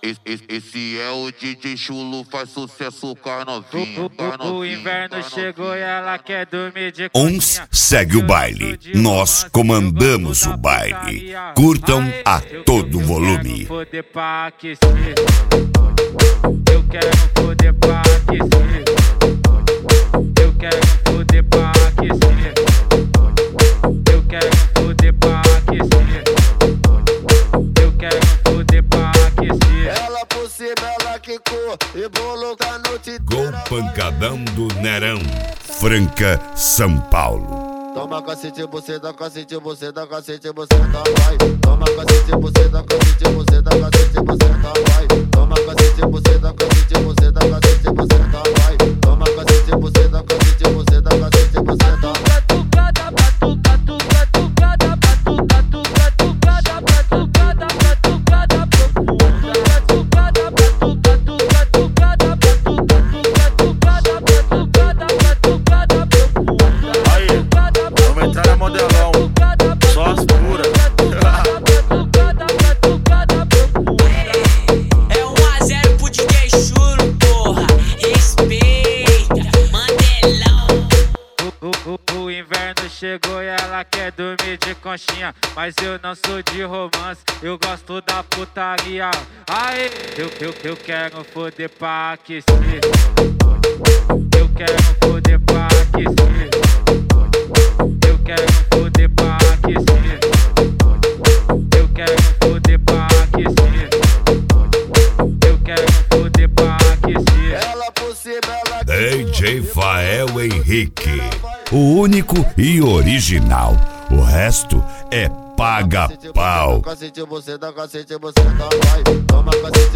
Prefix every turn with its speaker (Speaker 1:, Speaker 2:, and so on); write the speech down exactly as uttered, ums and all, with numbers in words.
Speaker 1: Esse, esse é o D J Chulo, faz sucesso com a novinha.
Speaker 2: O, o, o inverno chegou e ela quer dormir de
Speaker 3: Uns segue o baile, nós comandamos o baile. Curtam a todo volume.
Speaker 2: Eu quero foder pra aquecer. Eu quero foder pra aquecer. Eu quero foder pra aquecer. Eu quero foder pra aquecer. Eu quero foder pra aquecer.
Speaker 4: Ela por cima, ela quicou e bolou a noite
Speaker 3: Com
Speaker 4: inteira.
Speaker 3: pancadão do Nerão, Franca, São Paulo.
Speaker 4: Toma cacete, você dá cacete, você dá cacete, você dá vai. Toma cacete, você dá cacete, você dá cacete, você dá vai. Toma cacete, você dá cacete, você dá cacete, você dá vai. Toma cacete, você dá cacete, você dá cacete, você dá vai.
Speaker 2: Batucada, batucada, batucada, batucada, batucada, batucada, batucada, batucada, batucada, batucada, batucada, batucada, batucada.
Speaker 5: Aí, vamos entrar na modelão, só as puras.
Speaker 6: É um a zero pro D J Chulo, porra. Respeita, Mandelão.
Speaker 2: O, o, o inverno chegou e ela quer dormir de conchinha. Mas eu não sou de romance, eu gosto da putaria. Aê, eu, eu, eu quero foder pra aquecer. Eu quero foder pra aquecer. Eu quero foder pra aquecer. Eu quero foder pra aquecer. Eu quero foder pra aquecer.
Speaker 4: Ela por cima, ela
Speaker 3: D J Fael Henrique, o único e original. O resto é paga pau.
Speaker 4: cacete, você dá cacete, você dá vai. Toma cacete,